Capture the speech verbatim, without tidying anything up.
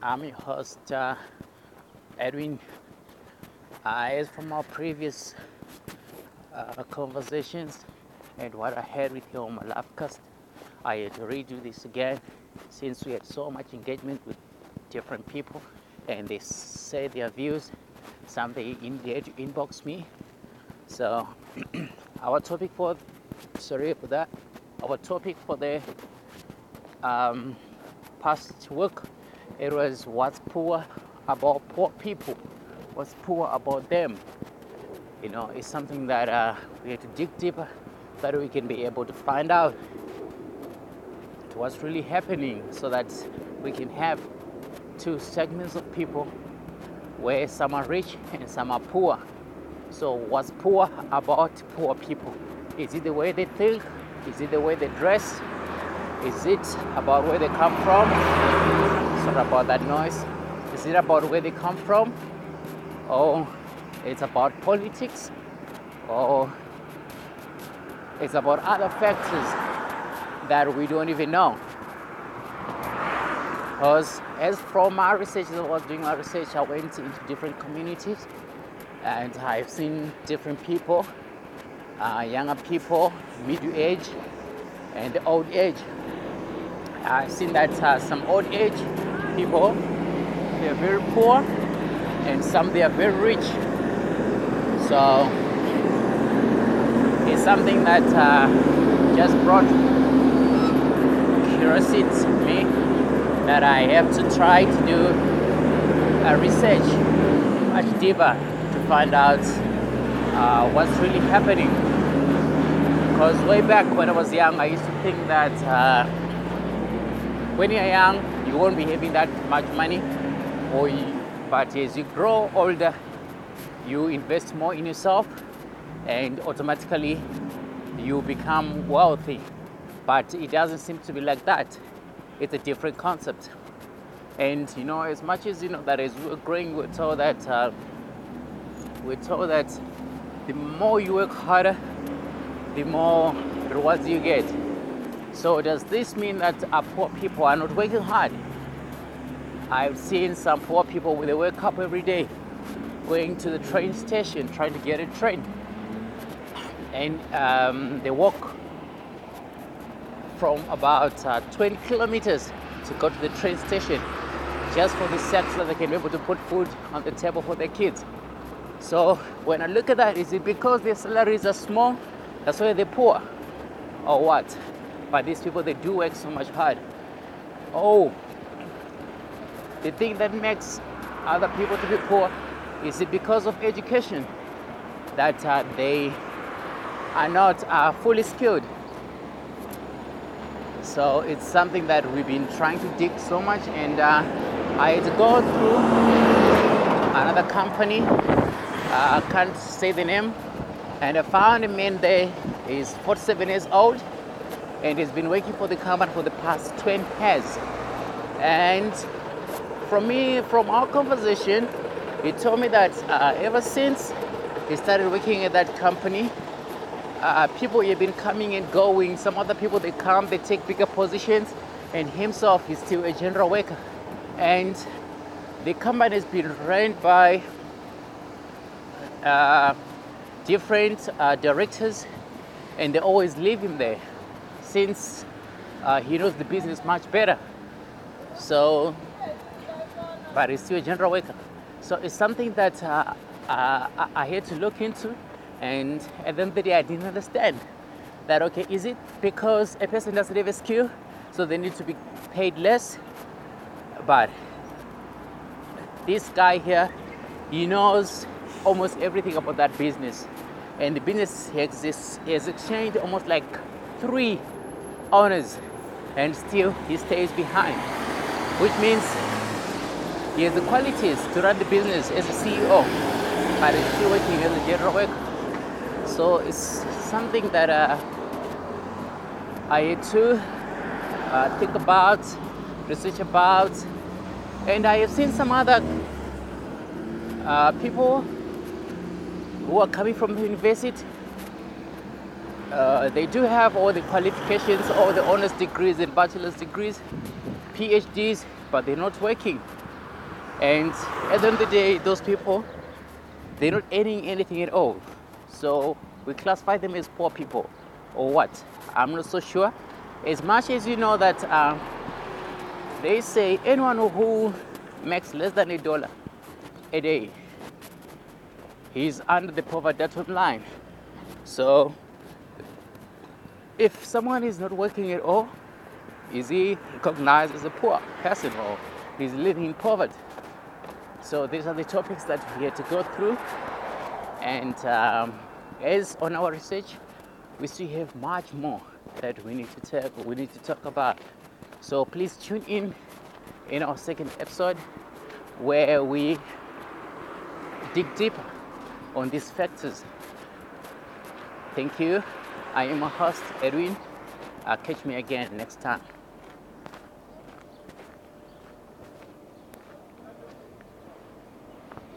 I'm your host, uh, Edwin. Uh, as from our previous uh, conversations and what I had with you on my livecast, I had to redo this again since we had so much engagement with different people and they say their views. Some they in there to inbox me. So, our topic for sorry for that. Our topic for the um, past week, it was what's poor about poor people, what's poor about them. You know, it's something that uh, we have to dig deeper, that we can be able to find out what's really happening, so that we can have two segments of people where some are rich and some are poor. So what's poor about poor people? Is it the way they think? Is it the way they dress? Is it about where they come from? Sorry about that noise. Is it about where they come from? Or it's about politics? Or it's about other factors that we don't even know? Because as from my research, as I was doing my research, I went into different communities and I've seen different people, uh, younger people, middle age, and the old age. I've seen that uh, some old age people, they're very poor, and some they are very rich. So it's something that uh, just brought curiosity to me, that I have to try to do a research much deeper to find out uh, what's really happening. Because way back when I was young, I used to think that uh, when you're young, you won't be having that much money, or you, but as you grow older, you invest more in yourself, and automatically you become wealthy. But it doesn't seem to be like that. It's a different concept. And you know, as much as you know that as we're growing, we're told that uh, we're told that the more you work harder, the more rewards you get. So does this mean that uh, poor people are not working hard? I've seen some poor people where they wake up every day, going to the train station, trying to get a train, and um, they walk from about uh, twenty kilometers to go to the train station, just for the sake so that they can be able to put food on the table for their kids. So when I look at that, is it because their salaries are small, that's why they're poor, or what? But these people, they do work so much hard. Oh, the thing that makes other people to be poor, is it because of education, that uh, they are not uh, fully skilled? So it's something that we've been trying to dig so much, and uh, I had to go through another company, I uh, can't say the name, and I found a man there. He's forty-seven years old, and he's been working for the company for the past twenty years. And from me, from our conversation, he told me that uh, ever since he started working at that company, uh, people have been coming and going. Some other people, they come, they take bigger positions, and himself is still a general worker. And the company has been run by uh, different uh, directors, and they always leave him there, since uh, he knows the business much better. So, but he's still a general worker. So it's something that uh, uh, I, I had to look into, and at the end of the day, I didn't understand that. Okay, is it because a person doesn't have a skill, so they need to be paid less? But this guy here, he knows almost everything about that business, and the business has, has exchanged almost like three owners, and still he stays behind, which means he has the qualities to run the business as a C E O, but he's still working as a general worker. So it's something that uh, I had to uh, think about, research about, and I have seen some other uh, people who are coming from the university. Uh, they do have all the qualifications, all the honors degrees and bachelor's degrees, P H Ds, but they're not working. And at the end of the day, those people, they're not earning anything at all. So we classify them as poor people or what? I'm not so sure. As much as you know that um, they say anyone who makes less than a dollar a day, he's under the poverty line. So if someone is not working at all, is he recognized as a poor person or is living in poverty? So these are the topics that we had to go through. And um, as on our research, we still have much more that we need to talk, we need to talk about. So please tune in in our second episode where we dig deeper on these factors. Thank you. I am a host, Edwin. Uh, catch me again next time.